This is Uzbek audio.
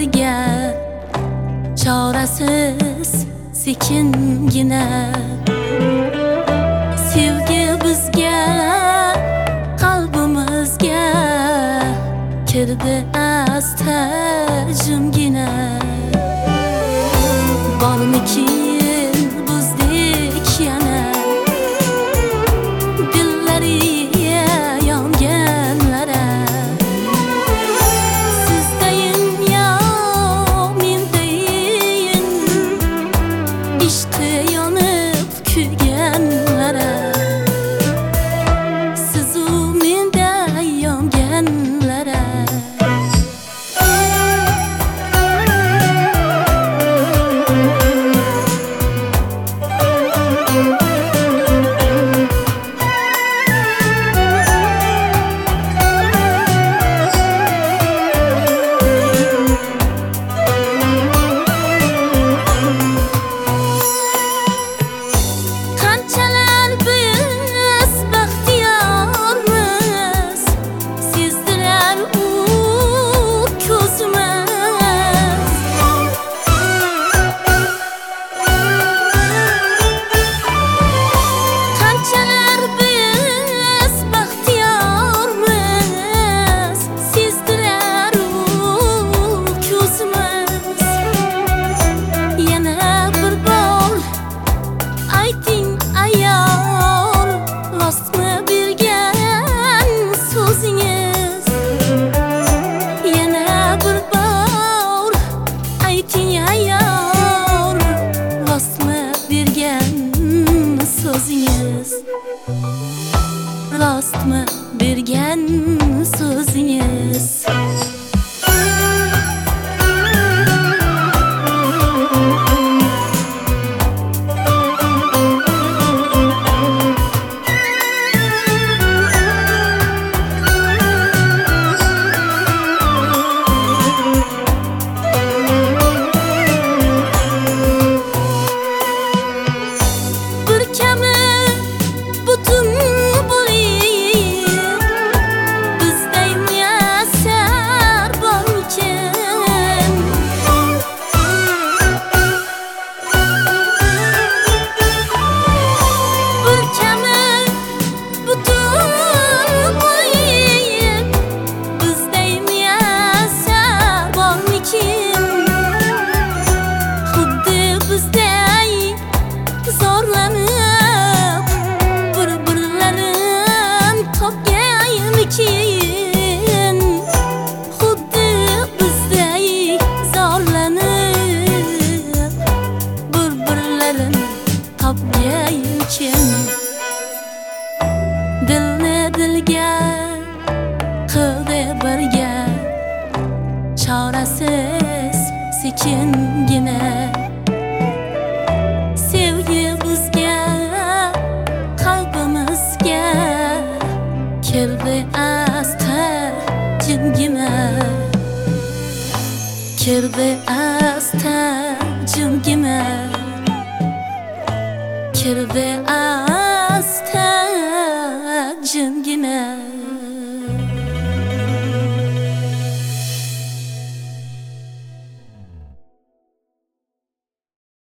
birga chorasiz sekingina sevgi bizga qalbimizga kirdi asta jimgina bormikin bizdek yana dillariga yonganlara sizdayin yo mendayin ishqi yonib kuyganlara sizu menda yonganlara Rostmi bergan so'zingiz dilni dilga qildi birga chorasiz sekingina sevgi bizga qalbimizga kirdi asta jimgina kirdi asta jimgina kirdi